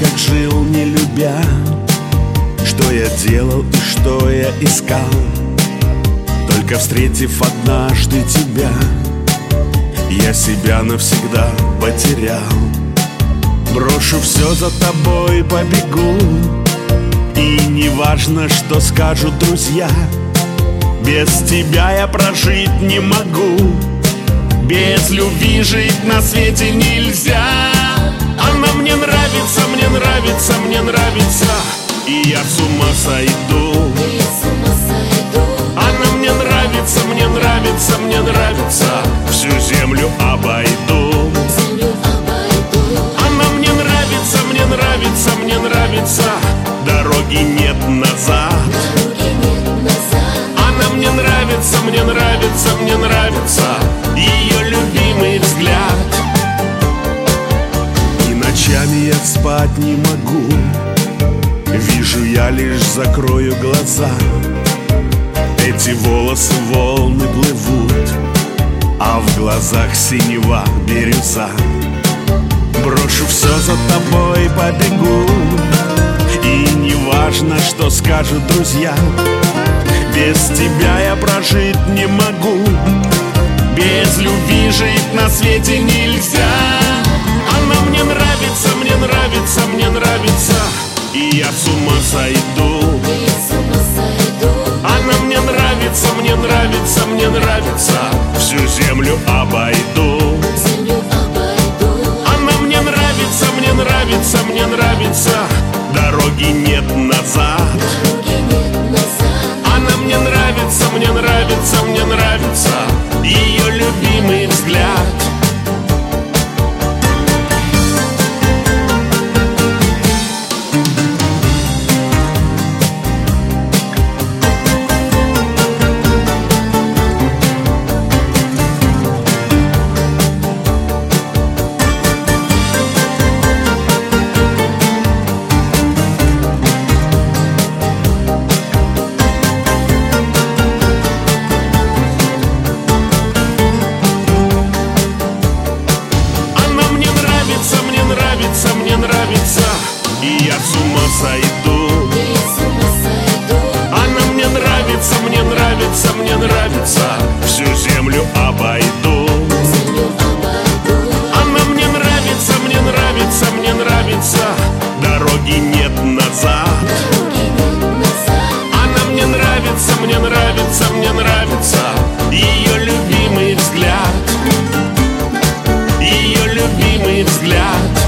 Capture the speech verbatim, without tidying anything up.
как жил, не любя, что я делал и что я искал. Только встретив однажды тебя, я себя навсегда потерял. Брошу все, за тобой побегу, и не важно, что скажут друзья. Без тебя я прожить не могу, без любви жить на свете нельзя. Она мне нравится, мне нравится, мне нравится, и я с ума сойду. Она мне нравится, мне нравится, мне нравится, всю землю обойду. Она мне нравится, мне нравится, мне нравится, дороги нет назад. Она мне нравится, мне нравится, мне нравится, ее любимый взгляд. И ночами я спать не могу, вижу я лишь закрою глаза. Эти волосы волны плывут, а в глазах синева бирюза. Брошу все, за тобой побегу, и не важно, что скажут друзья. Без тебя я прожить не могу, без любви жить на свете нельзя. Она мне нравится, мне нравится, мне нравится, и я с ума сойду. Она мне нравится, мне нравится, мне нравится, всю землю обойду. Она мне нравится, мне нравится, мне нравится, дороги нет назад. Она мне нравится, мне нравится, мне нравится, ее любимый взгляд. Мне нравится, и я с ума сойду. Она мне нравится, мне нравится, мне нравится, всю землю обойду. Она мне нравится, мне нравится, мне нравится, дороги нет назад. Она мне нравится, мне нравится, мне нравится, ее любимый взгляд. Ее любимый взгляд.